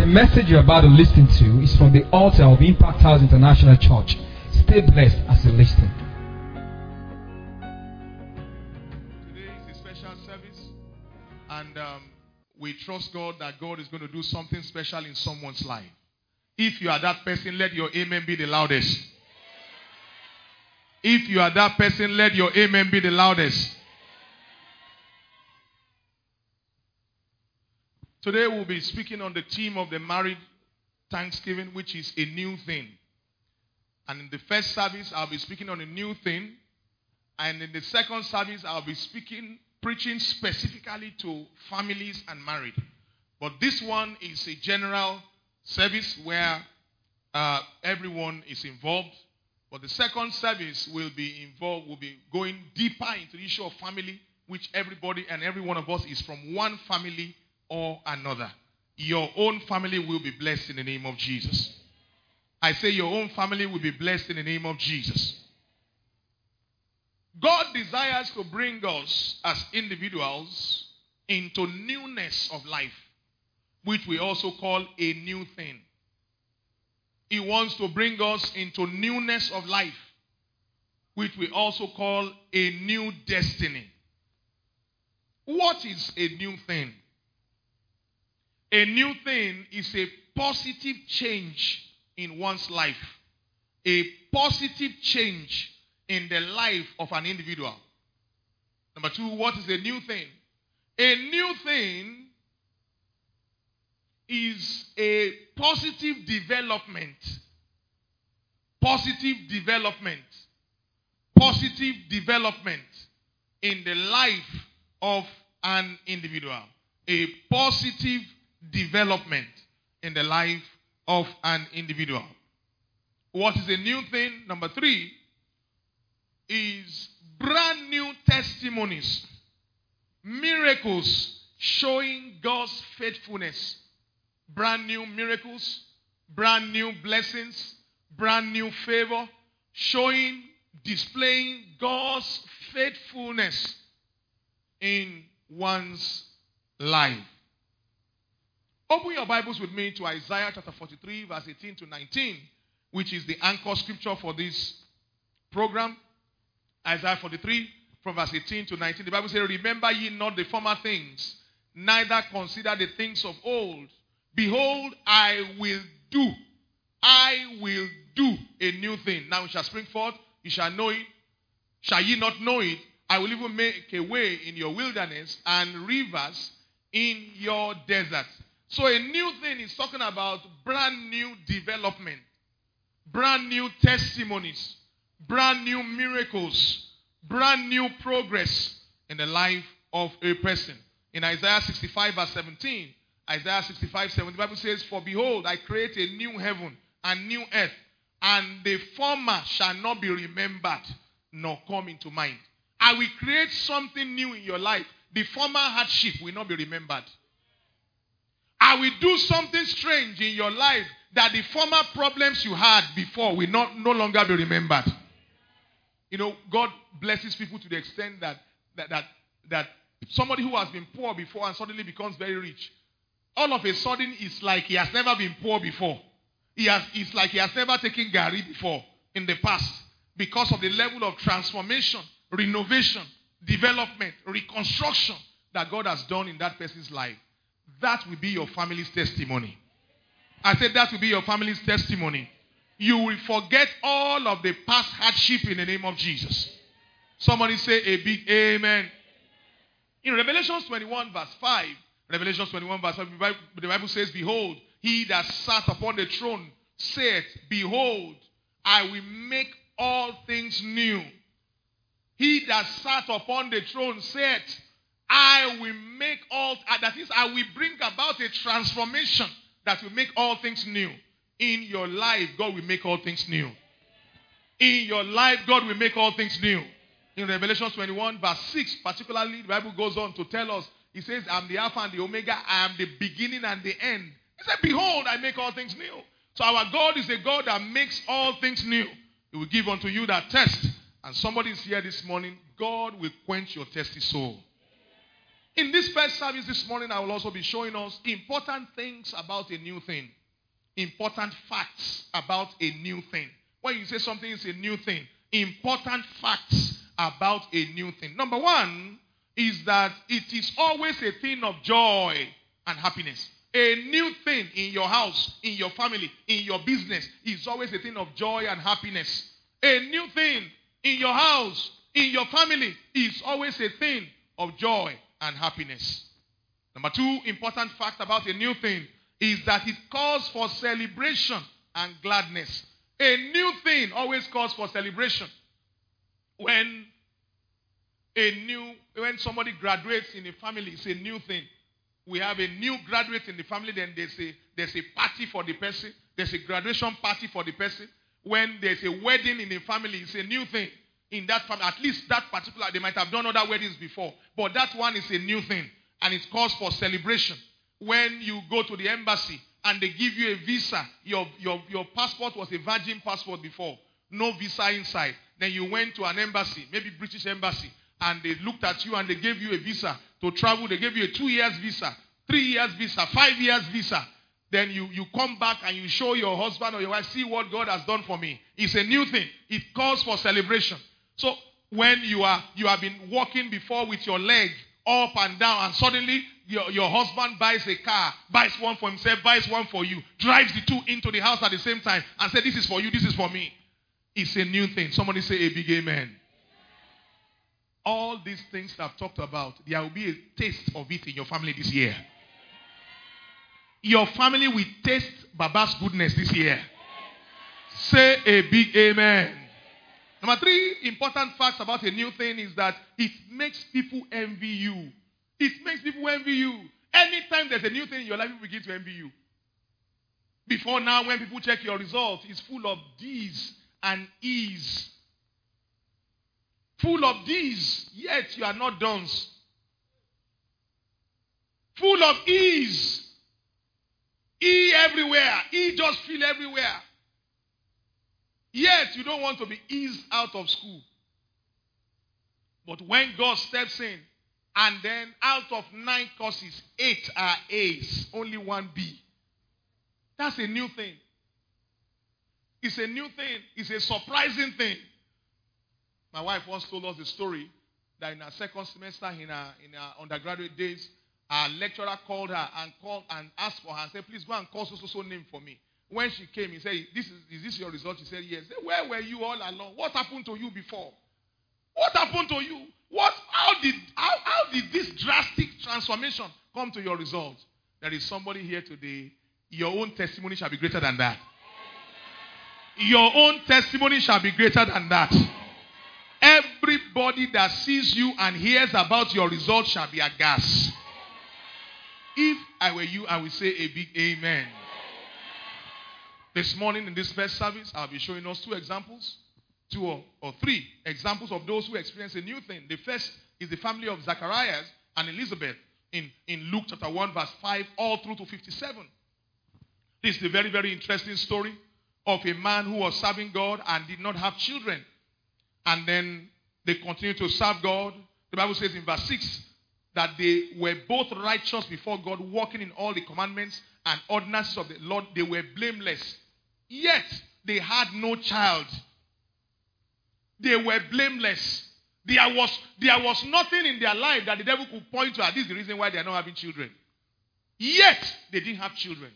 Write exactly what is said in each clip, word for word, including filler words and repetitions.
message you're about to listen to is from the altar of Impact House International Church. Stay blessed as you listen. Today is a special service, and um, we trust God that God is going to do something special in someone's life. If you are that person, let your amen be the loudest. If you are that person, let your amen be the loudest. Today we'll be speaking on the theme of the married Thanksgiving, which is a new thing. And in the first service, I'll be speaking on a new thing. And in the second service, I'll be speaking, preaching specifically to families and married. But this one is a general service where uh, everyone is involved. But the second service will be involved, will be going deeper into the issue of family, which everybody and every one of us is from one family or another. Your own family will be blessed in the name of Jesus. I say your own family will be blessed in the name of Jesus. God desires to bring us as individuals into newness of life, which we also call a new thing. He wants to bring us into newness of life, which we also call a new destiny. What is a new thing? A new thing is a positive change in one's life. A positive change in the life of an individual. Number two, what is a new thing? A new thing is a positive development. Positive development. Positive development in the life of an individual. A positive development in the life of an individual. What is a new thing? Number three is brand new testimonies, miracles showing God's faithfulness. Brand new miracles, brand new blessings, brand new favor, showing, displaying God's faithfulness in one's life. Open your Bibles with me to Isaiah chapter forty-three, verse eighteen to nineteen, which is the anchor scripture for this program. Isaiah forty-three, from verse eighteen to nineteen. The Bible says, "Remember ye not the former things, neither consider the things of old. Behold, I will do, I will do a new thing. Now it shall spring forth, you shall know it. Shall ye not know it? I will even make a way in your wilderness and rivers in your desert." So a new thing is talking about brand new development, brand new testimonies, brand new miracles, brand new progress in the life of a person. In Isaiah sixty-five verse seventeen, Isaiah sixty-five seventeen, the Bible says, "For behold, I create a new heaven and new earth, and the former shall not be remembered, nor come into mind." I will create something new in your life. The former hardship will not be remembered. I will do something strange in your life that the former problems you had before will not no longer be remembered. You know, God blesses people to the extent that that that, that somebody who has been poor before and suddenly becomes very rich, all of a sudden it's like he has never been poor before. He has, it's like he has never taken Gary before in the past, because of the level of transformation, renovation, development, reconstruction that God has done in that person's life. That will be your family's testimony. I said that will be your family's testimony. You will forget all of the past hardship in the name of Jesus. Somebody say a big amen. In Revelation twenty-one verse five, Revelation twenty-one verse five, the Bible says, "Behold, he that sat upon the throne saith, Behold, I will make all things new. He that sat upon the throne said, I will make all, that is, I will bring about a transformation that will make all things new." In your life, God will make all things new. In your life, God will make all things new. In Revelation twenty-one verse six, particularly, the Bible goes on to tell us, he says, "I'm the Alpha and the Omega, I am the beginning and the end." He said, "Behold, I make all things new." So our God is a God that makes all things new. He will give unto you that test. And somebody is here this morning, God will quench your thirsty soul. In this first service this morning, I will also be showing us important things about a new thing. Important facts about a new thing. When you say something is a new thing, important facts about a new thing. Number one is that it is always a thing of joy and happiness. A new thing in your house, in your family, in your business is always a thing of joy and happiness. A new thing in your house, in your family is always a thing of joy and happiness. Number two important fact about a new thing is that it calls for celebration and gladness. A new thing always calls for celebration. When a new, when somebody graduates in a family, it's a new thing. We have a new graduate in the family, then there's a, there's a party for the person. There's a graduation party for the person. When there's a wedding in a family, it's a new thing. In that family, at least that particular, they might have done other weddings before. But that one is a new thing. And it calls for celebration. When you go to the embassy and they give you a visa, your, your, your passport was a virgin passport before. No visa inside. Then you went to an embassy, maybe British embassy, and they looked at you and they gave you a visa to travel. They gave you a two years visa, three years visa, five years visa. Then you, you come back and you show your husband or your wife, see what God has done for me. It's a new thing. It calls for celebration. So when you are you have been walking before with your leg up and down, and suddenly your, your husband buys a car, buys one for himself, buys one for you, drives the two into the house at the same time and says, this is for you, this is for me. It's a new thing. Somebody say a big amen. All these things that I've talked about, there will be a taste of it in your family this year. Your family will taste Baba's goodness this year. Say a big amen. Number three important facts about a new thing is that it makes people envy you. It makes people envy you. Anytime there's a new thing in your life, people begin to envy you. Before now, when people check your results, it's full of D's and E's. Full of D's, yet you are not done's. Full of E's. E everywhere. E just feel everywhere. Yet you don't want to be eased out of school. But when God steps in, and then out of nine courses, eight are A's, only one B. That's a new thing. It's a new thing. It's a surprising thing. My wife once told us a story that in her second semester in her, in her undergraduate days, our lecturer called her and called and asked for her and said, please go and call so-so-so name for me. When she came, he said, this is, is this your result? She said, yes. He said, where were you all along? What happened to you before? What happened to you? What? How did, how, how did this drastic transformation come to your result? There is somebody here today. Your own testimony shall be greater than that. Your own testimony shall be greater than that. Everybody that sees you and hears about your result shall be aghast. If I were you, I would say a big amen. This morning in this first service, I'll be showing us two examples, two or, or three examples of those who experience a new thing. The first is the family of Zacharias and Elizabeth in, in Luke chapter one, verse five, all through to fifty-seven. This is a very, very interesting story of a man who was serving God and did not have children. And then they continued to serve God. The Bible says in verse six that they were both righteous before God, walking in all the commandments and ordinances of the Lord. They were blameless. Yet, they had no child. They were blameless. There was, there was nothing in their life that the devil could point to. This is the reason why they are not having children. Yet, they didn't have children.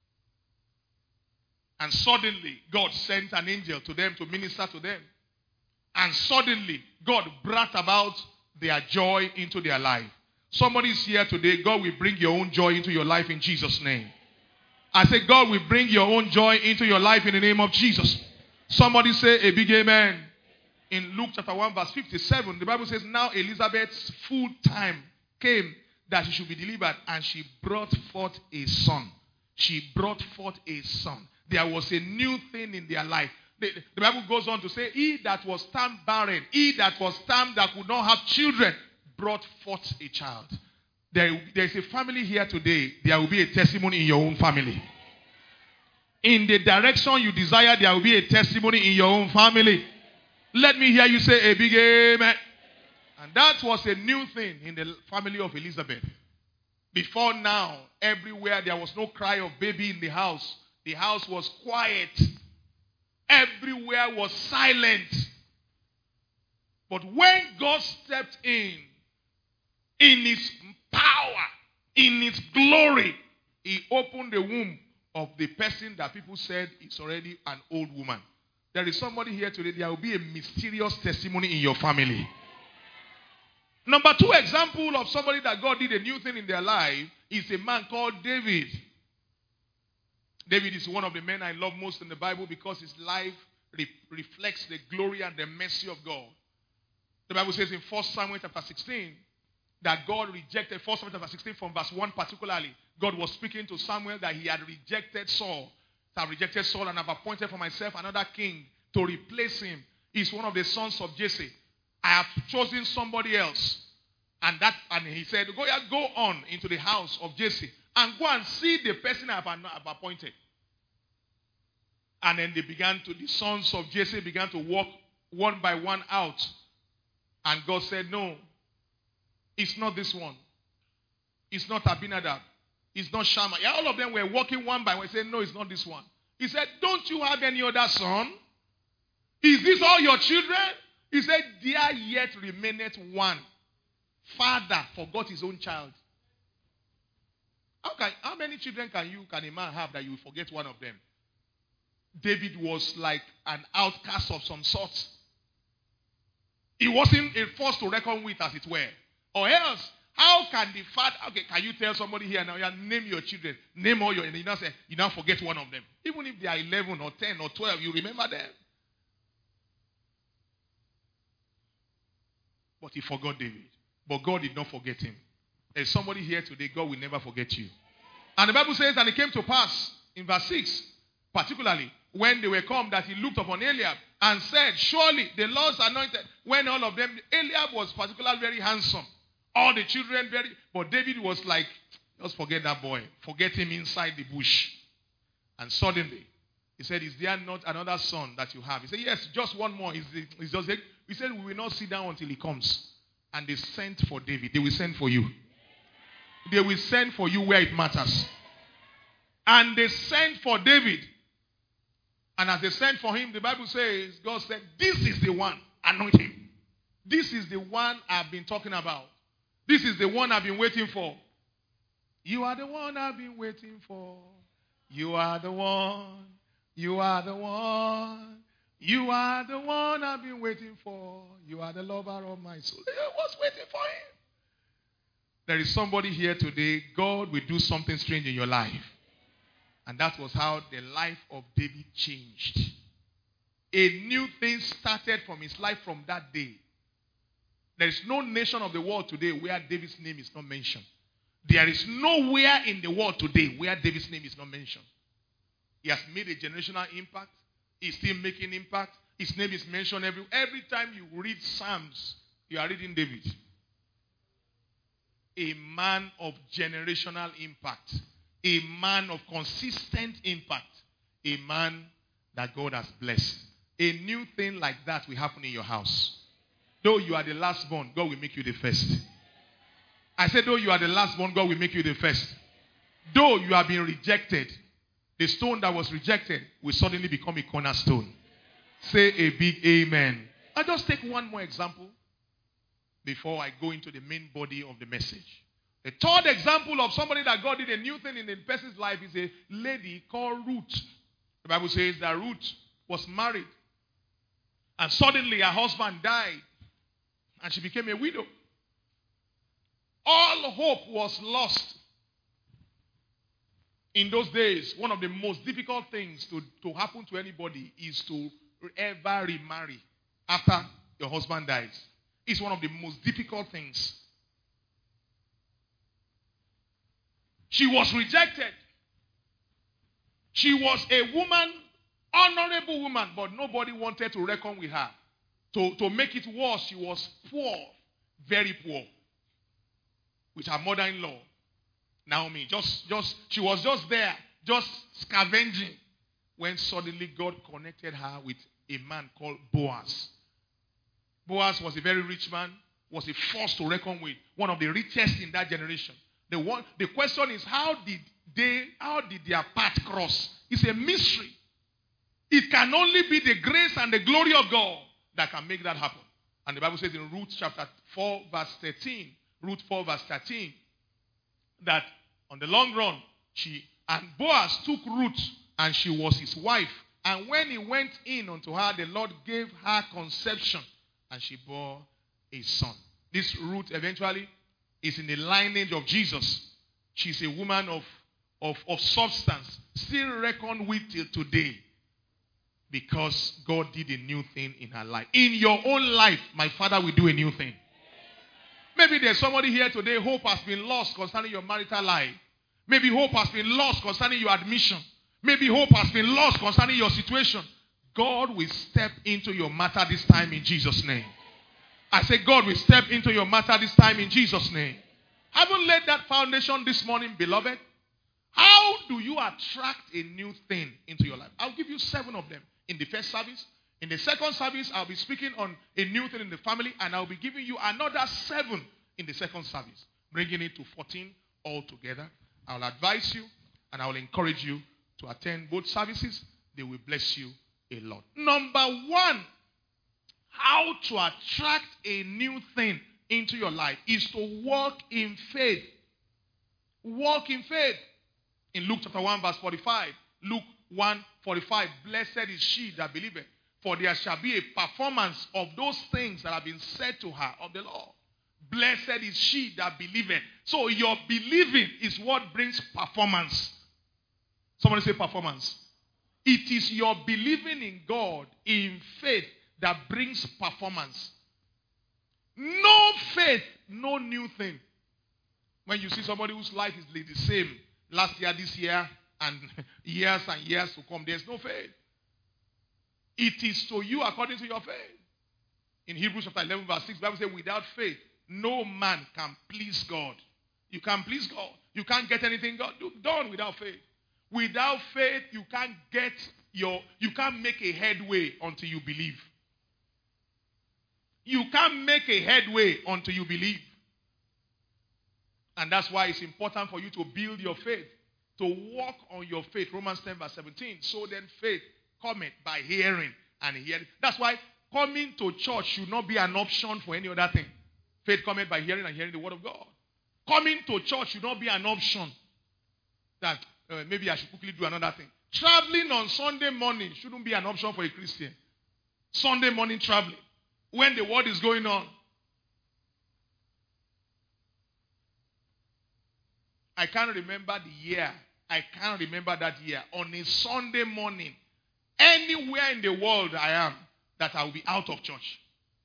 And suddenly, God sent an angel to them to minister to them. And suddenly, God brought about their joy into their life. Somebody is here today. God will bring your own joy into your life in Jesus' name. I say, God will bring your own joy into your life in the name of Jesus. Somebody say a big amen. In Luke chapter one, verse fifty-seven, the Bible says, now Elizabeth's full time came that she should be delivered, and she brought forth a son. She brought forth a son. There was a new thing in their life. The, the Bible goes on to say, he that was termed barren, he that was termed that could not have children, brought forth a child. There, there is a family here today. There will be a testimony in your own family. In the direction you desire, there will be a testimony in your own family. Let me hear you say a big amen. And that was a new thing in the family of Elizabeth. Before now, everywhere there was no cry of baby in the house. The house was quiet. Everywhere was silent. But when God stepped in, in his power, in his glory, he opened the womb of the person that people said is already an old woman. There is somebody here today, there will be a mysterious testimony in your family. Number two example of somebody that God did a new thing in their life is a man called David. David is one of the men I love most in the Bible because his life re- reflects the glory and the mercy of God. The Bible says in First Samuel chapter sixteen that God rejected, First Samuel chapter sixteen from verse one particularly, God was speaking to Samuel that he had rejected Saul. I have rejected Saul and have appointed for myself another king to replace him. He's one of the sons of Jesse. I have chosen somebody else. And that, and he said, go, go on into the house of Jesse and go and see the person I have, I have appointed. And then they began to, the sons of Jesse began to walk one by one out. And God said, no, it's not this one. It's not Abinadab. It's not Shammah. Yeah, all of them were walking one by one. He said, no, it's not this one. He said, don't you have any other son? Is this all your children? He said, there yet remaineth one. Father forgot his own child. How, can, how many children can you, can a man have that you forget one of them? David was like an outcast of some sort. He wasn't a force to reckon with, as it were. Or else, how can the father, okay, can you tell somebody here now, yeah, name your children, name all your, and you now say, you now forget one of them. Even if they are eleven or ten or twelve, you remember them. But he forgot David. But God did not forget him. There's somebody here today, God will never forget you. And the Bible says, and it came to pass, in verse six, particularly, when they were come, that he looked upon Eliab and said, surely the Lord's anointed. When all of them, Eliab was particularly very handsome. All the children very, but David was like, just forget that boy. Forget him inside the bush. And suddenly, he said, is there not another son that you have? He said, yes, just one more. He's, he's just, he said, we will not sit down until he comes. And they sent for David. They will send for you. They will send for you where it matters. And they sent for David. And as they sent for him, the Bible says, God said, this is the one. Anoint him. This is the one I've been talking about. This is the one I've been waiting for. You are the one I've been waiting for. You are the one. You are the one. You are the one I've been waiting for. You are the lover of my soul. I was waiting for him. There is somebody here today. God will do something strange in your life. And that was how the life of David changed. A new thing started from his life from that day. There is no nation of the world today where David's name is not mentioned. There is nowhere in the world today where David's name is not mentioned. He has made a generational impact. He's still making impact. His name is mentioned every, every time you read Psalms, you are reading David. A man of generational impact. A man of consistent impact. A man that God has blessed. A new thing like that will happen in your house. Though you are the last born, God will make you the first. I said, though you are the last born, God will make you the first. Though you have been rejected, the stone that was rejected will suddenly become a cornerstone. Say a big amen. I'll just take one more example before I go into the main body of the message. The third example of somebody that God did a new thing in the person's life is a lady called Ruth. The Bible says that Ruth was married. And suddenly her husband died. And she became a widow. All hope was lost. In those days, one of the most difficult things to, to happen to anybody is to ever remarry after your husband dies. It's one of the most difficult things. She was rejected. She was a woman, honorable woman, but nobody wanted to reckon with her. To, to make it worse, she was poor, very poor, with her mother-in-law, Naomi. Just, just, she was just there, just scavenging, when suddenly God connected her with a man called Boaz. Boaz was a very rich man. was a force to reckon with, one of the richest in that generation. The one, the question is, how did they, how did their path cross? It's a mystery. It can only be the grace and the glory of God that can make that happen. And the Bible says in Ruth chapter four, verse thirteen, Ruth four, verse thirteen, that on the long run, she and Boaz took Ruth, and she was his wife. And when he went in unto her, the Lord gave her conception, and she bore a son. This Ruth eventually is in the lineage of Jesus. She's a woman of, of, of substance, still reckoned with till today, because God did a new thing in her life. In your own life, my Father will do a new thing. Maybe there's somebody here today, hope has been lost concerning your marital life. Maybe hope has been lost concerning your admission. Maybe hope has been lost concerning your situation. God will step into your matter this time in Jesus' name. I say God will step into your matter this time in Jesus' name. Haven't laid that foundation this morning, beloved? How do you attract a new thing into your life? I'll give you seven of them in the first service. In the second service, I'll be speaking on a new thing in the family, and I'll be giving you another seven in the second service, bringing it to fourteen altogether. I'll advise you and I will encourage you to attend both services. They will bless you a lot. Number one, how to attract a new thing into your life is to walk in faith. Walk in faith. In Luke chapter one, verse forty-five, Luke one forty-five, blessed is she that believeth, for there shall be a performance of those things that have been said to her of the Lord. Blessed is she that believeth. So your believing is what brings performance. Somebody say performance. It is your believing in God in faith that brings performance. No faith, no new thing. When you see somebody whose life is the same last year, this year, and years and years to come, there's no faith. It is to you according to your faith. In Hebrews chapter eleven, verse six, the Bible says, without faith, no man can please God. You can't please God. You can't get anything God done without faith. Without faith, you can't get your, you can't make a headway until you believe. You can't make a headway until you believe. And that's why it's important for you to build your faith, to walk on your faith. Romans ten, verse seventeen. So then faith cometh by hearing and hearing. That's why coming to church should not be an option for any other thing. Faith cometh by hearing and hearing the word of God. Coming to church should not be an option that uh, maybe I should quickly do another thing. Traveling on Sunday morning shouldn't be an option for a Christian. Sunday morning traveling, when the word is going on. I can't remember the year. I can't remember that year. On a Sunday morning, anywhere in the world I am, that I will be out of church.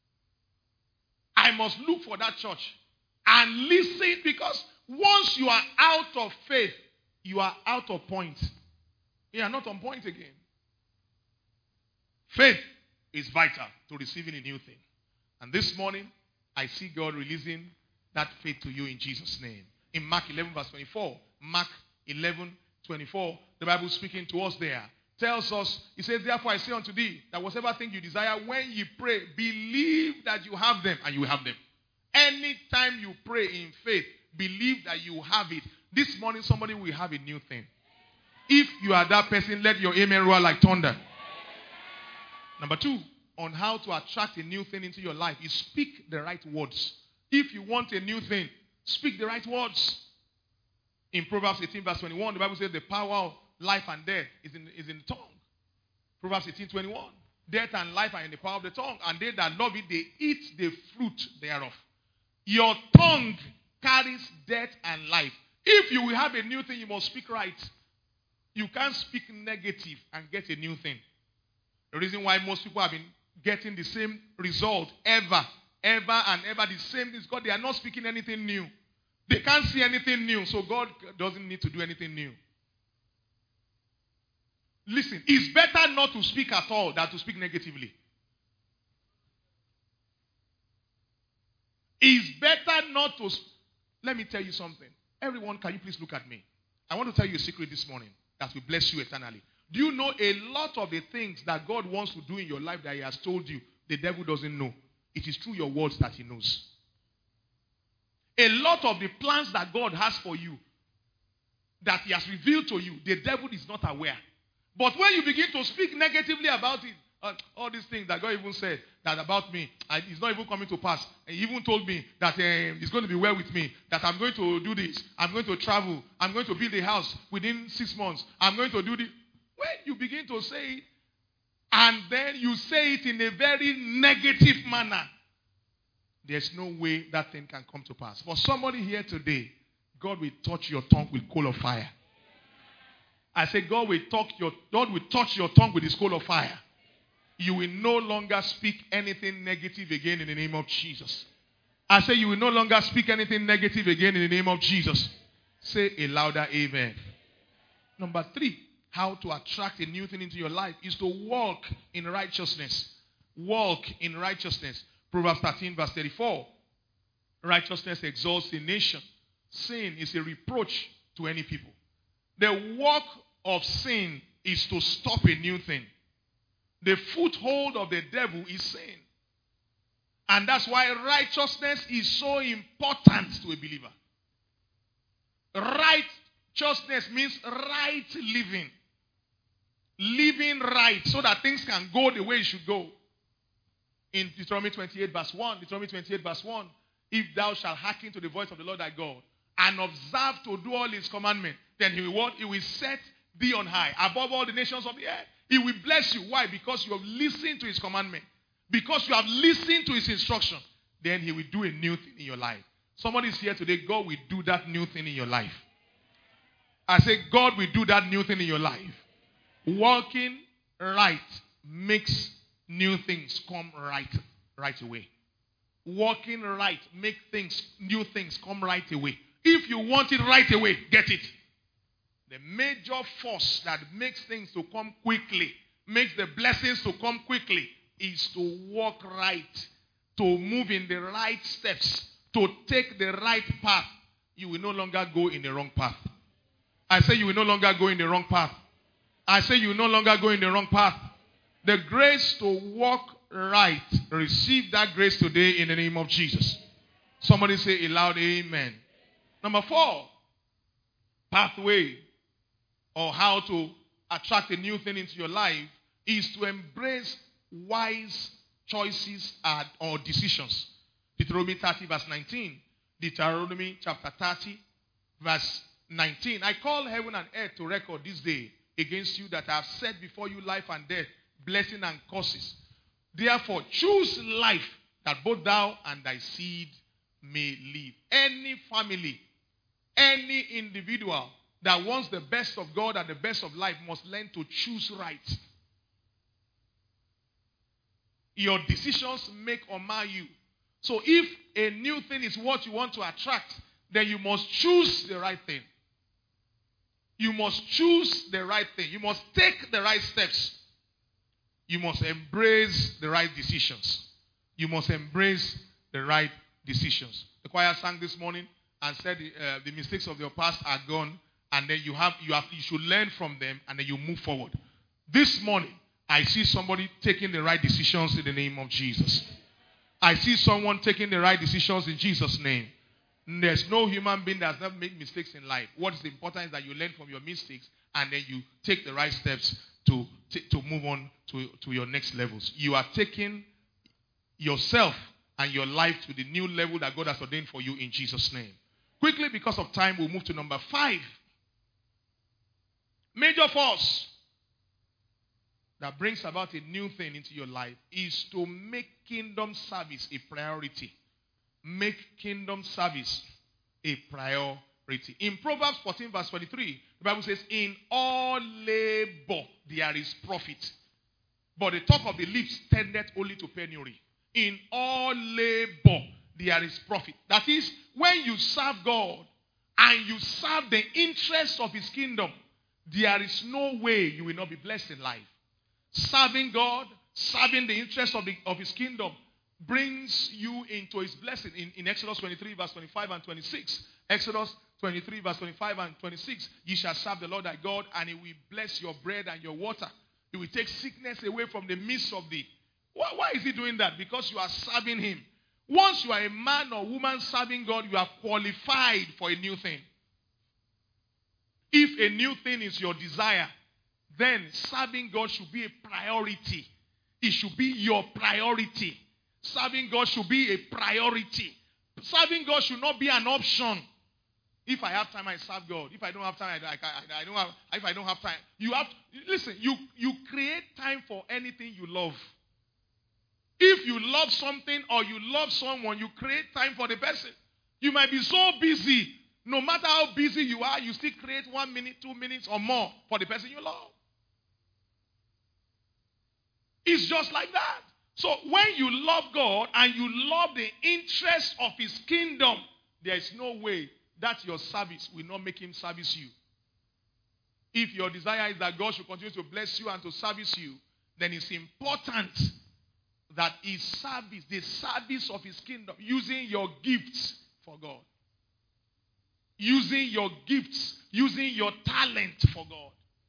I must look for that church and listen, because once you are out of faith, you are out of point. You are not on point again. Faith is vital to receiving a new thing. And this morning, I see God releasing that faith to you in Jesus' name. In Mark eleven, verse twenty-four, Mark eleven, twenty-four, the Bible speaking to us there, tells us, he says, therefore I say unto thee, that whatever thing you desire, when you pray, believe that you have them, and you will have them. Anytime you pray in faith, believe that you have it. This morning, somebody will have a new thing. If you are that person, let your amen roar like thunder. Number two, on how to attract a new thing into your life is speak the right words. If you want a new thing, speak the right words. In Proverbs eighteen, verse twenty-one, the Bible says the power of life and death is in, is in the tongue. Proverbs eighteen, twenty-one. Death and life are in the power of the tongue, and they that love it, they eat the fruit thereof. Your tongue carries death and life. If you will have a new thing, you must speak right. You can't speak negative and get a new thing. The reason why most people have been getting the same result ever, ever and ever, the same is God. They are not speaking anything new. They can't see anything new, so God doesn't need to do anything new. Listen, it's better not to speak at all than to speak negatively. It's better not to... Let me tell you something. Everyone, can you please look at me? I want to tell you a secret this morning that will bless you eternally. Do you know a lot of the things that God wants to do in your life that he has told you, the devil doesn't know? It is through your words that he knows. A lot of the plans that God has for you, that he has revealed to you, the devil is not aware. But when you begin to speak negatively about it, uh, all these things that God even said that about me, I, it's not even coming to pass. And he even told me that uh, it's going to be well with me, that I'm going to do this, I'm going to travel, I'm going to build a house within six months, I'm going to do this. When you begin to say it, and then you say it in a very negative manner, there's no way that thing can come to pass. For somebody here today, God will touch your tongue with coal of fire. I say God will touch your God will touch your tongue with his coal of fire. You will no longer speak anything negative again in the name of Jesus. I say you will no longer speak anything negative again in the name of Jesus. Say a louder amen. Number three, how to attract a new thing into your life is to walk in righteousness. Walk in righteousness. Proverbs thirteen verse thirty-four. Righteousness exalts a nation. Sin is a reproach to any people. The work of sin is to stop a new thing. The foothold of the devil is sin. And that's why righteousness is so important to a believer. Righteousness means right living. Living right so that things can go the way it should go. In Deuteronomy twenty-eight verse one, Deuteronomy twenty-eight verse one, if thou shalt hearken to the voice of the Lord thy God, and observe to do all his commandments, then he will what? He will set thee on high, above all the nations of the earth. He will bless you. Why? Because you have listened to his commandment. Because you have listened to his instruction. Then he will do a new thing in your life. Somebody is here today. God will do that new thing in your life. I say God will do that new thing in your life. Walking right makes new things come right, right away. Walking right make things, new things come right away. If you want it right away, get it. The major force that makes things to come quickly, makes the blessings to come quickly, is to walk right, to move in the right steps, to take the right path. You will no longer go in the wrong path. I say you will no longer go in the wrong path. I say you will no longer go in the wrong path. The grace to walk right, receive that grace today in the name of Jesus. Somebody say a loud amen. Number four, pathway or how to attract a new thing into your life is to embrace wise choices and, or decisions. Deuteronomy thirty verse nineteen. Deuteronomy chapter thirty verse nineteen. I call heaven and earth to record this day against you that I have set before you life and death, blessing and curses. Therefore choose life that both thou and thy seed may live. Any family, any individual that wants the best of God and the best of life must learn to choose right. Your decisions make or mar you. So if a new thing is what you want to attract, then you must choose the right thing. You must choose the right thing. You must take the right steps. You must embrace the right decisions. You must embrace the right decisions. The choir sang this morning and said uh, the mistakes of your past are gone, and then you have you have you should learn from them, and then you move forward. This morning, I see somebody taking the right decisions in the name of Jesus. I see someone taking the right decisions in Jesus' name. There's no human being that has never made mistakes in life. What is important is that you learn from your mistakes and then you take the right steps to, to, to move on to, to your next levels. You are taking yourself and your life to the new level that God has ordained for you in Jesus' name. Quickly, because of time, we'll move to number five. Major force that brings about a new thing into your life is to make kingdom service a priority. Make kingdom service a priority. In Proverbs fourteen verse twenty-three, the Bible says, in all labor there is profit, but the talk of the lips tendeth only to penury. In all labor there is profit. That is, when you serve God and you serve the interests of his kingdom, there is no way you will not be blessed in life. Serving God, serving the interests of, the, of his kingdom brings you into his blessing. In, in Exodus twenty-three verse twenty-five and twenty-six. Exodus twenty-three verse twenty-five and twenty-six. Ye shall serve the Lord thy God, and he will bless your bread and your water. He will take sickness away from the midst of thee. Why, why is he doing that? Because you are serving him. Once you are a man or woman serving God, you are qualified for a new thing. If a new thing is your desire, then serving God should be a priority. It should be your priority. Serving God should be a priority. Serving God should not be an option. If I have time, I serve God. If I don't have time, I, I, I, I don't have. If I don't have time, you have. Listen, you you create time for anything you love. If you love something or you love someone, you create time for the person. You might be so busy. No matter how busy you are, you still create one minute, two minutes or more for the person you love. It's just like that. So when you love God and you love the interest of his kingdom, there is no way that your service will not make him service you. If your desire is that God should continue to bless you and to service you, then it's important that his service, the service of his kingdom, using your gifts for God. Using your gifts, using your talent for God.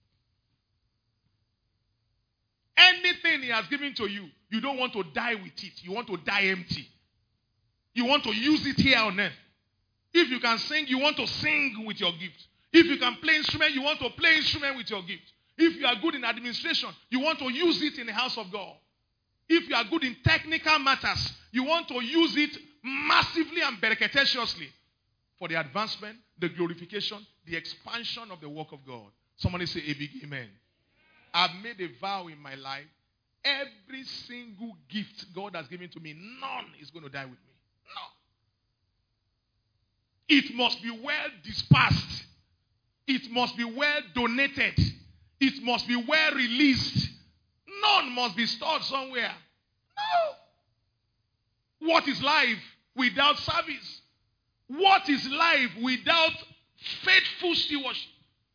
Anything he has given to you, you don't want to die with it. You want to die empty. You want to use it here on earth. If you can sing, you want to sing with your gift. If you can play instrument, you want to play instrument with your gift. If you are good in administration, you want to use it in the house of God. If you are good in technical matters, you want to use it massively and bereketaciously for the advancement, the glorification, the expansion of the work of God. Somebody say a big amen. I've made a vow in my life. Every single gift God has given to me, none is going to die with me. No. It must be well dispersed. It must be well donated. It must be well released. None must be stored somewhere. No. What is life without service? What is life without faithful stewardship?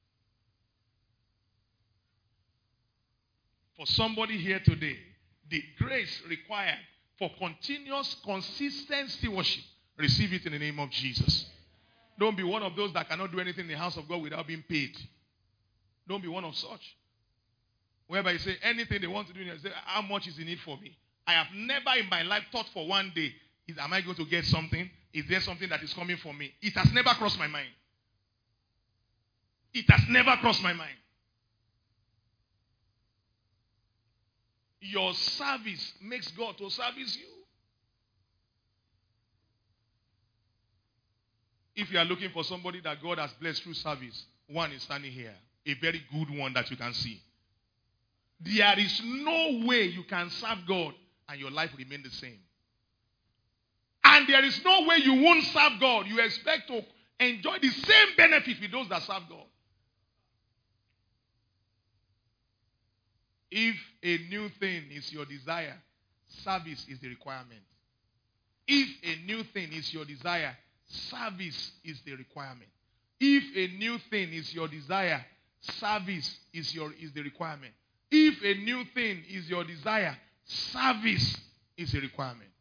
For somebody here today, the grace required for continuous, consistent stewardship, receive it in the name of Jesus. Don't be one of those that cannot do anything in the house of God without being paid. Don't be one of such. Whereby you say anything they want to do, you say, how much is in it for me? I have never in my life thought for one day, is am I going to get something? Is there something that is coming for me? It has never crossed my mind. It has never crossed my mind. Your service makes God to service you. If you are looking for somebody that God has blessed through service, one is standing here. A very good one that you can see. There is no way you can serve God and your life remain the same. And there is no way you won't serve God. You expect to enjoy the same benefit with those that serve God. If a new thing is your desire, service is the requirement. If a new thing is your desire, service is the requirement. If a new thing is your desire, service is your is the requirement. If a new thing is your desire, service is a requirement.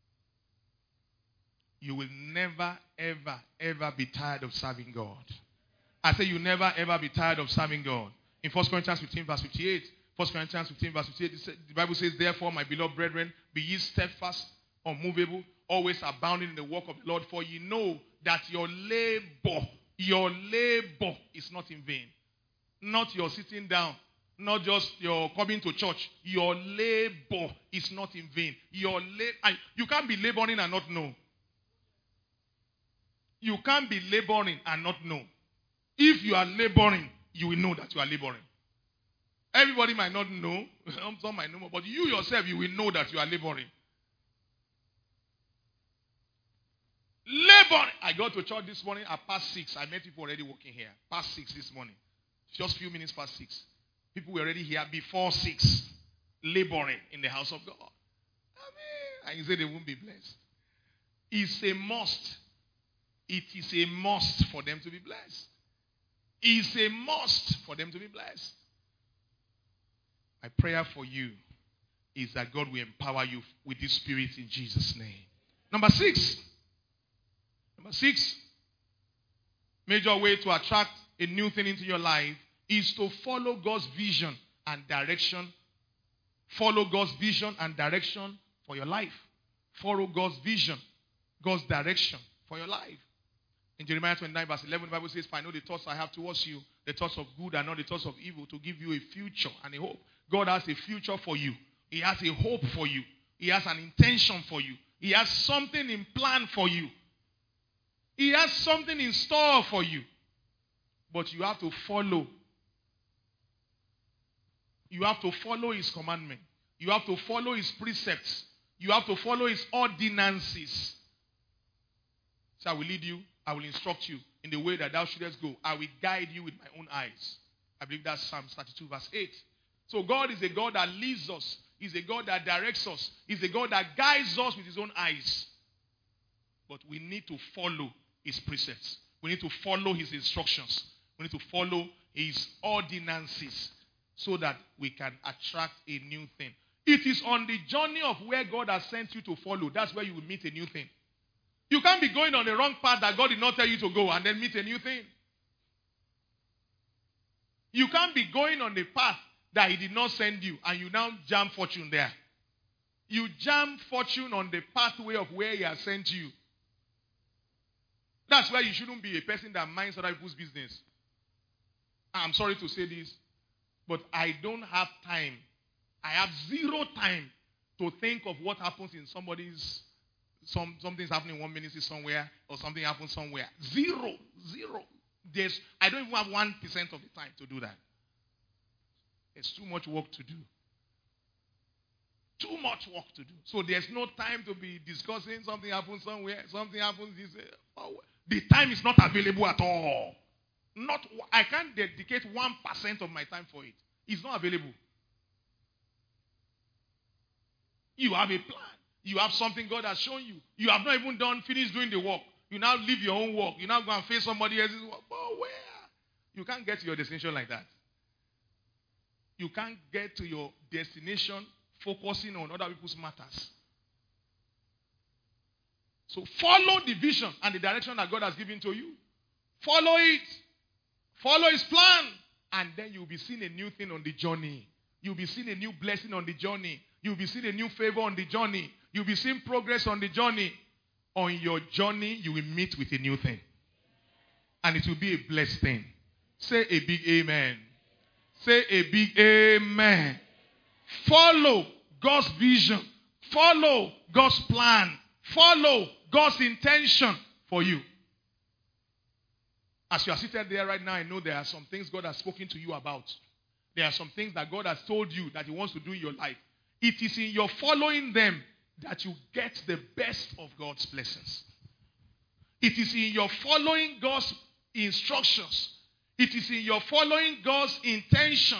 You will never, ever, ever be tired of serving God. I say you never, ever be tired of serving God. In First Corinthians fifteen, verse fifty-eight, First Corinthians fifteen, verse fifty-eight, the Bible says, therefore, my beloved brethren, be ye steadfast, unmovable, always abounding in the work of the Lord, for ye know that your labor, your labor is not in vain. Not your sitting down, not just your coming to church. Your labor is not in vain. Your la- You can't be laboring and not know. You can't be laboring and not know. If you are laboring, you will know that you are laboring. Everybody might not know, some might know, but you yourself, you will know that you are laboring. Laboring. I got to church this morning at past six. I met people already working here. Past six this morning. Just a few minutes past six. People were already here before six. Laboring in the house of God. I mean, and you say they won't be blessed. It's a must. It is a must for them to be blessed. It's a must for them to be blessed. My prayer for you is that God will empower you with this spirit in Jesus' name. Number six. Number six. Major way to attract a new thing into your life is to follow God's vision and direction. Follow God's vision and direction for your life. Follow God's vision, God's direction for your life. In Jeremiah twenty-nine verse eleven, the Bible says, "For I know the thoughts I have towards you, the thoughts of good and not the thoughts of evil, to give you a future and a hope." God has a future for you. He has a hope for you. He has an intention for you. He has something in plan for you. He has something in store for you. But you have to follow. You have to follow his commandment. You have to follow his precepts. You have to follow his ordinances. So I will lead you. I will instruct you in the way that thou shouldest go. I will guide you with my own eyes. I believe that's Psalm thirty-two verse eight. So God is a God that leads us. He's a God that directs us. He's a God that guides us with his own eyes. But we need to follow his precepts. We need to follow his instructions. We need to follow his ordinances so that we can attract a new thing. It is on the journey of where God has sent you to follow. That's where you will meet a new thing. You can't be going on the wrong path that God did not tell you to go and then meet a new thing. You can't be going on the path that he did not send you and you now jam fortune there. You jam fortune on the pathway of where he has sent you. That's why you shouldn't be a person that minds other people's business. I'm sorry to say this, but I don't have time. I have zero time to think of what happens in somebody's, some something's happening in one ministry somewhere or something happens somewhere. Zero. Zero. There's, I don't even have one percent of the time to do that. There's too much work to do. Too much work to do. So there's no time to be discussing something happens somewhere, something happens this. Oh, the time is not available at all. Not, I can't dedicate one percent of my time for it. It's not available. You have a plan. You have something God has shown you. You have not even done, finished doing the work. You now leave your own work. You now go and face somebody else's work. Oh, where? You can't get to your destination like that. You can't get to your destination focusing on other people's matters. So follow the vision and the direction that God has given to you. Follow it. Follow his plan. And then you'll be seeing a new thing on the journey. You'll be seeing a new blessing on the journey. You'll be seeing a new favor on the journey. You'll be seeing progress on the journey. On your journey, you will meet with a new thing. And it will be a blessed thing. Say a big amen. Say a big amen. Follow God's vision. Follow God's plan. Follow God's intention for you. As you are seated there right now, I know there are some things God has spoken to you about. There are some things that God has told you that he wants to do in your life. It is in your following them that you get the best of God's blessings. It is in your following God's instructions. It is in your following God's intention.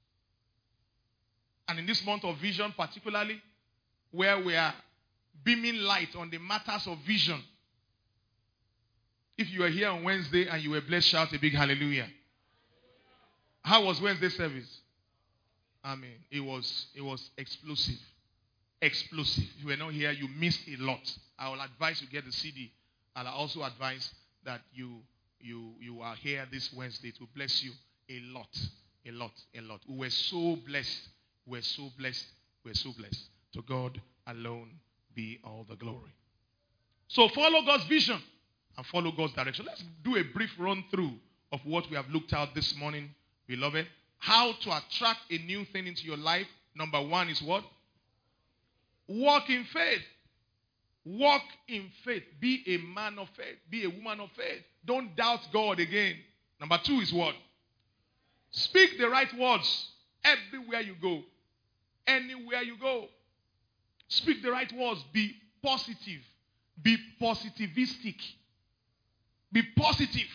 And in this month of vision particularly, where we are beaming light on the matters of vision. If you were here on Wednesday and you were blessed, shout a big hallelujah. How was Wednesday service? I mean, it was, it was explosive. Explosive. If you were not here, you missed a lot. I will advise you get the C D. And I also advise that you, you, you are here this Wednesday to bless you a lot. A lot. A lot. We were so blessed. We were so blessed. We were so blessed. To God alone be all the glory. So follow God's vision and follow God's direction. Let's do a brief run through of what we have looked at this morning, beloved. How to attract a new thing into your life. Number one is what? Walk in faith. Walk in faith. Be a man of faith. Be a woman of faith. Don't doubt God again. Number two is what? Speak the right words everywhere you go. Anywhere you go. Speak the right words. Be positive. Be positivistic. Be positive.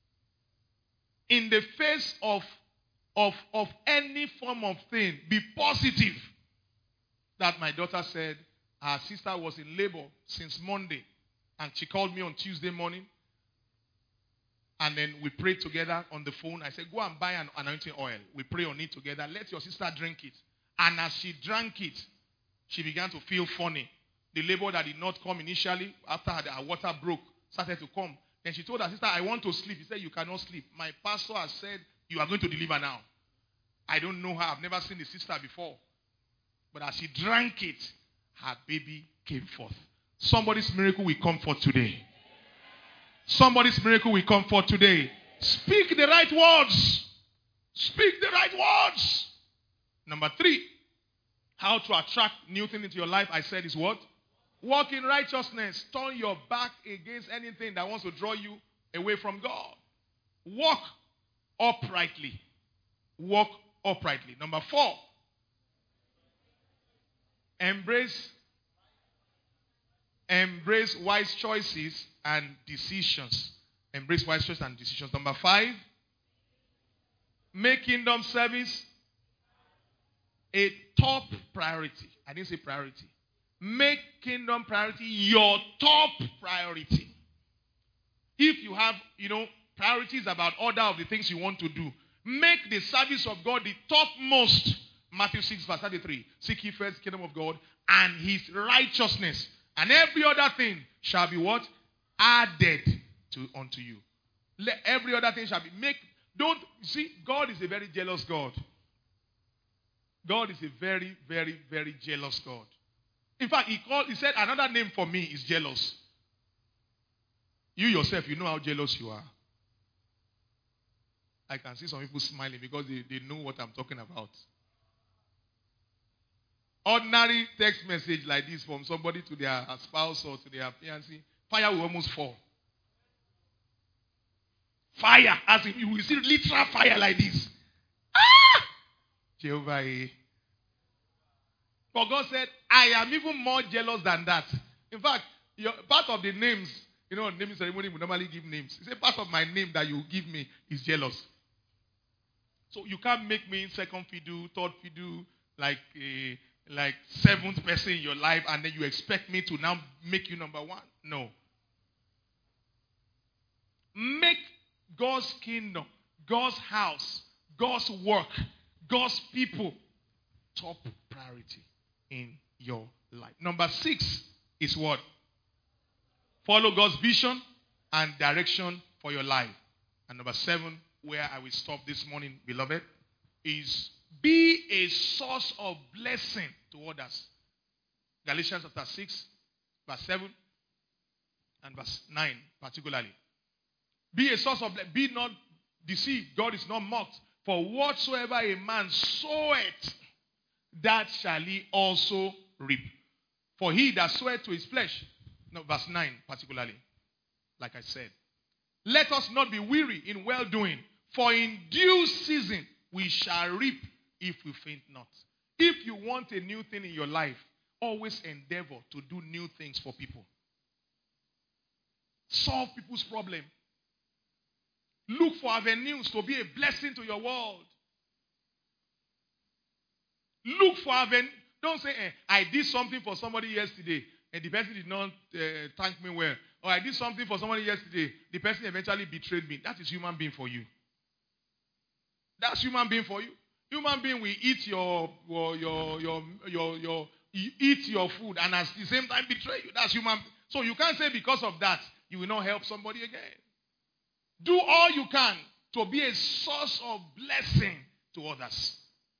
In the face of, of, of any form of thing, be positive. That my daughter said her sister was in labor since Monday. And she called me on Tuesday morning. And then we prayed together on the phone. I said, go and buy an anointing oil. We pray on it together. Let your sister drink it. And as she drank it, she began to feel funny. The labor that did not come initially, after her water broke, started to come. Then she told her sister, I want to sleep. He said, you cannot sleep. My pastor has said, you are going to deliver now. I don't know her. I've never seen the sister before. But as she drank it, her baby came forth. Somebody's miracle will come forth today. Somebody's miracle will come forth today. Speak the right words. Speak the right words. Number three, how to attract new things into your life, I said, is what? Walk in righteousness. Turn your back against anything that wants to draw you away from God. Walk uprightly. Walk uprightly. Number four, embrace, embrace wise choices and decisions. Embrace wise choices and decisions. Number five, make kingdom service a top priority. I didn't say priority. Make kingdom priority your top priority. If you have, you know, priorities about order of the things you want to do, make the service of God the topmost. Matthew six verse thirty-three. Seek ye first the kingdom of God and his righteousness, and every other thing shall be what? Added to unto you. Let every other thing shall be make. Don't see, God is a very jealous God. God is a very, very, very jealous God. In fact, he called, he said another name for me is jealous. You yourself, you know how jealous you are. I can see some people smiling because they, they know what I'm talking about. Ordinary text message like this from somebody to their spouse or to their fiancé, fire will almost fall. Fire, as if you will see literal fire like this. Ah! Jehovah. Eh? But God said, I am even more jealous than that. In fact, your, part of the names, you know, naming ceremony we normally give names. He said, part of my name that you give me is jealous. So you can't make me second fiddle, third fiddle, like a, like seventh person in your life, and then you expect me to now make you number one. No. Make God's kingdom, God's house, God's work, God's people top priority in your life. Number six is what? Follow God's vision and direction for your life. And number seven, where I will stop this morning, beloved, is be a source of blessing to others. Galatians chapter six, verse seven and verse nine particularly. Be a source of blessing. Be not deceived. God is not mocked. For whatsoever a man soweth, that shall he also reap. For he that soweth to his flesh, no, verse nine particularly, like I said, let us not be weary in well-doing, for in due season we shall reap if we faint not. If you want a new thing in your life, always endeavor to do new things for people. Solve people's problem. Look for avenues to be a blessing to your world. Look for avenues. Don't say, eh, I did something for somebody yesterday and the person did not uh, thank me well. Or I did something for somebody yesterday, the person eventually betrayed me. That is human being for you. That's human being for you. Human being will eat your your your your your, your you eat your food and at the same time betray you. That's human. So you can't say because of that you will not help somebody again. Do all you can to be a source of blessing to others.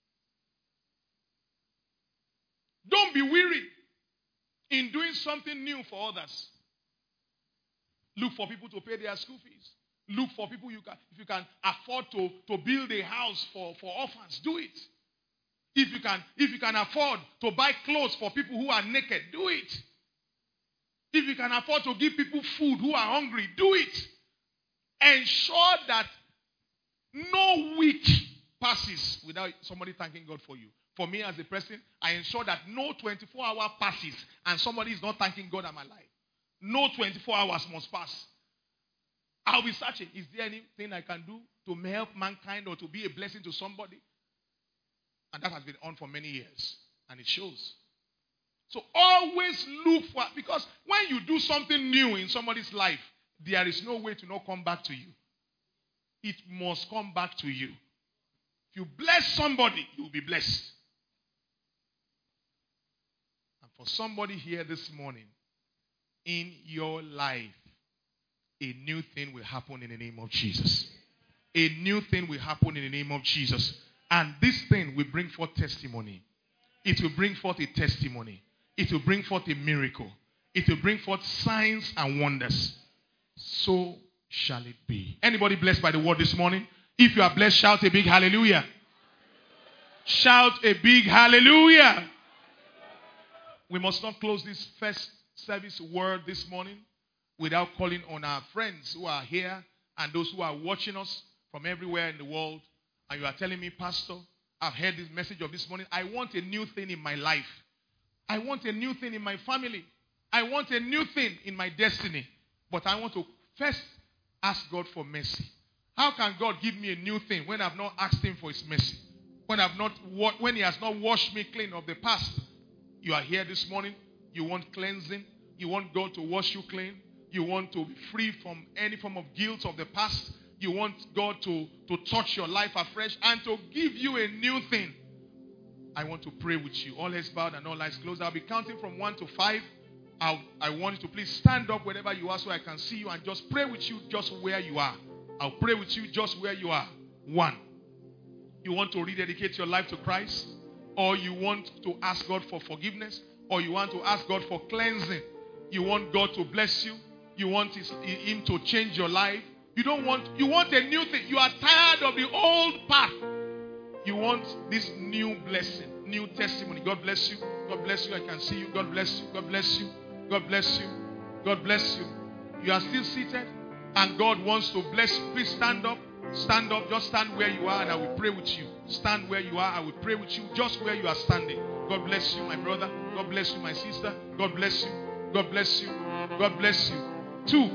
Don't be weary in doing something new for others. Look for people to pay their school fees. Look for people you can, if you can afford to, to build a house for, for orphans, do it. If you can, if you can afford to buy clothes for people who are naked, do it. If you can afford to give people food who are hungry, do it. Ensure that no week passes without somebody thanking God for you. For me as a person, I ensure that no twenty-four hour passes and somebody is not thanking God in my life. No twenty-four hours must pass. I'll be searching. Is there anything I can do to help mankind or to be a blessing to somebody? And that has been on for many years. And it shows. So always look for, because when you do something new in somebody's life, there is no way to not come back to you. It must come back to you. If you bless somebody, you will be blessed. And for somebody here this morning, in your life, a new thing will happen in the name of Jesus. A new thing will happen in the name of Jesus. And this thing will bring forth testimony. It will bring forth a testimony. It will bring forth a miracle. It It will bring forth signs and wonders. So shall it be. Anybody blessed by the word this morning? If you are blessed, shout a big hallelujah. Shout a big hallelujah. We must not close this first service word this morning without calling on our friends who are here and those who are watching us from everywhere in the world. And you are telling me, Pastor, I've heard this message of this morning. I want a new thing in my life. I want a new thing in my family. I want a new thing in my destiny. But I want to first ask God for mercy. How can God give me a new thing when I've not asked him for his mercy? When I've not when he has not washed me clean of the past? You are here this morning. You want cleansing. You want God to wash you clean. You want to be free from any form of guilt of the past. You want God to, to touch your life afresh and to give you a new thing. I want to pray with you. All heads bowed and all eyes closed. I'll be counting from one to five. I'll, I want you to please stand up wherever you are so I can see you and just pray with you just where you are. I'll pray with you just where you are. One. You want to rededicate your life to Christ? Or you want to ask God for forgiveness? Or you want to ask God for cleansing? You want God to bless you? You want his, him to change your life? You don't want, you want a new thing. You are tired of the old path. You want this new blessing, new testimony. God bless you. God bless you. I can see you. God bless you. God bless you. God bless you. God bless you. You are still seated and God wants to bless you. Please stand up. Stand up. Just stand where you are and I will pray with you. Stand where you are. I will pray with you just where you are standing. God bless you, my brother. God bless you, my sister. God bless you. God bless you. God bless you. Two.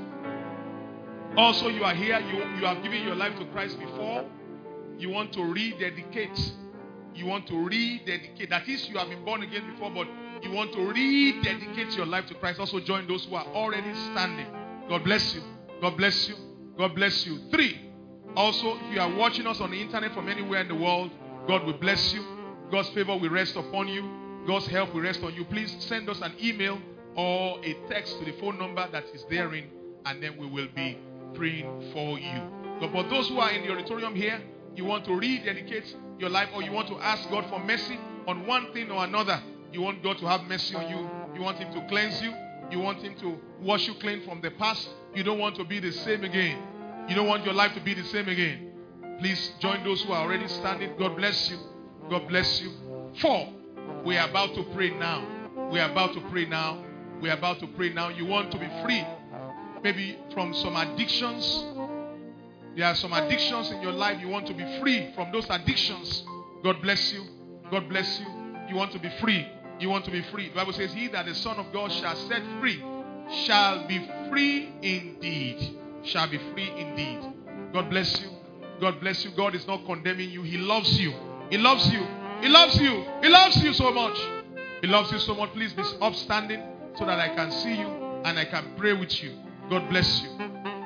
Also, you are here. You, you have given your life to Christ before. You want to rededicate. You want to rededicate. That is, you have been born again before, but you want to rededicate your life to Christ. Also join those who are already standing. God bless you. God bless you. God bless you. Three. Also, if you are watching us on the internet from anywhere in the world, God will bless you. God's favor will rest upon you. God's help will rest on you. Please send us an email or a text to the phone number that is therein, and then we will be praying for you. But for those who are in the auditorium here, you want to rededicate your life or you want to ask God for mercy on one thing or another. You want God to have mercy on you. You want him to cleanse you. You want him to wash you clean from the past. You don't want to be the same again. You don't want your life to be the same again. Please join those who are already standing. God bless you. God bless you. Four. We are about to pray now. We are about to pray now. We are about to pray now. You want to be free. Maybe from some addictions. There are some addictions in your life. You want to be free from those addictions. God bless you. God bless you. You want to be free. You want to be free. The Bible says, he that the Son of God shall set free shall be free indeed. Shall be free indeed. God bless you. God bless you. God is not condemning you. He loves you. He loves you. He loves you. He loves you so much. He loves you so much. Please be upstanding so that I can see you and I can pray with you. God bless you.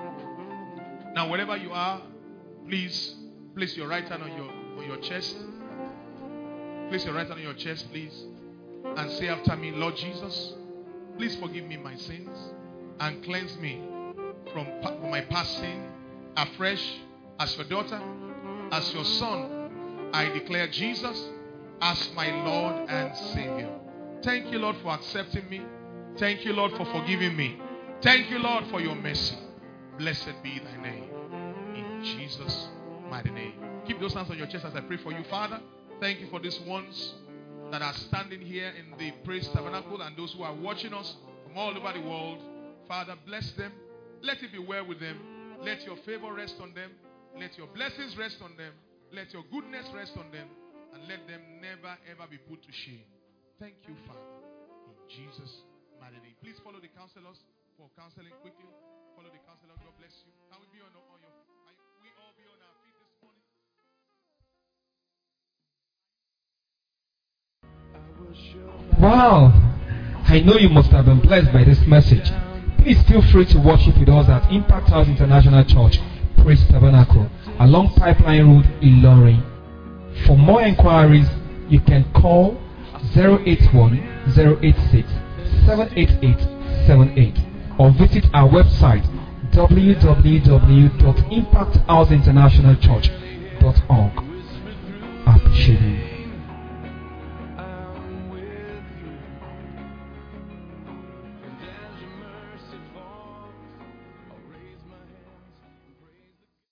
Now, wherever you are, please place your right hand on your on your chest. Place your right hand on your chest, please, and say after me, Lord Jesus, please forgive me my sins and cleanse me from, from my past sin afresh. As your daughter, as your son, I declare Jesus as my Lord and Savior. Thank you, Lord, for accepting me. Thank you, Lord, for forgiving me. Thank you, Lord, for your mercy. Blessed be thy name. In Jesus' mighty name. Keep those hands on your chest as I pray for you. Father, thank you for these ones that are standing here in the Praise Tabernacle and those who are watching us from all over the world. Father, bless them. Let it be well with them. Let your favor rest on them. Let your blessings rest on them. Let your goodness rest on them. And let them never, ever be put to shame. Thank you, Father. In Jesus' mighty name. Please follow the counselors for counseling quickly. Follow the counselors. God bless you. Can we be on, on your feet? We all be on our feet this morning. Wow! I know you must have been blessed by this message. Please feel free to worship with us at Impact House International Church, Praise Tabernacle, along Pipeline Road, Ilorin. For more inquiries, you can call zero eight one, zero eight six, seven eight eight seven eight or visit our website w w w dot impact house international church dot org. I appreciate you.